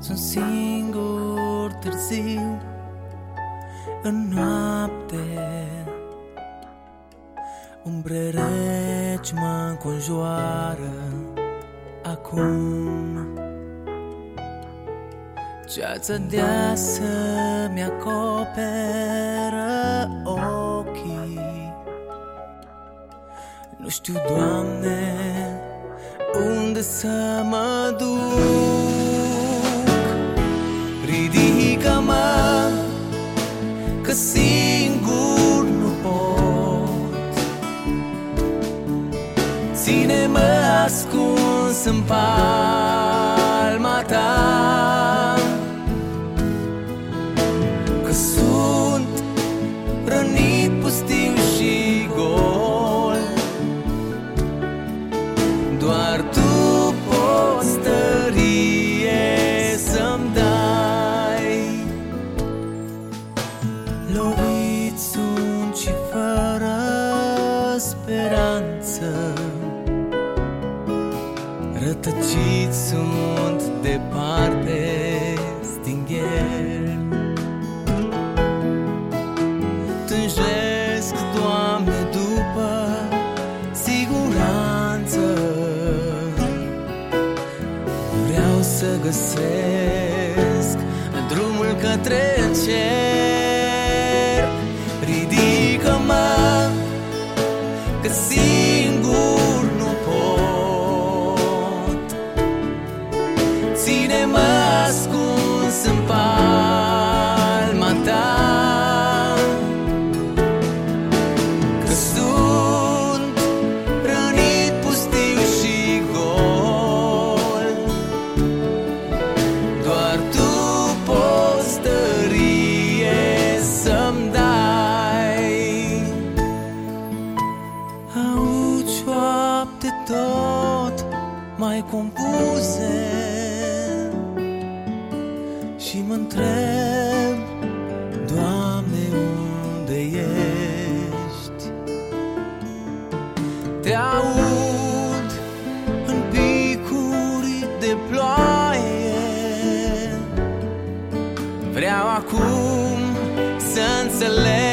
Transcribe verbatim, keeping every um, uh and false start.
sunt singur târziu în noapte. Umbre reci mă înconjoară acum. Ceața deasă mi-acoperă ochii. Nu știu, Doamne, unde să mă duc. Ridică-mă, că singur nu pot. Ține-mă ascuns în palma ta, că sunt rănit, pustiu și gol. Doar tu poți tărie să-mi dai. Lovit sunt și fără speranță, rătăcit sunt departe, stingheri. Tânjesc, Doamne, după siguranță. Vreau să găsesc drumul către cer. Ridică-mă, că singur nu pot. Ține-mă ascuns în palma ta, că sunt rănit, pustiu și gol. Doar tu poți tărie să-mi dai. Aud șoapte tot mai compuse și mă întreb, Doamne, unde ești? Te aud în picuri de ploaie. Vreau acum să înțeleg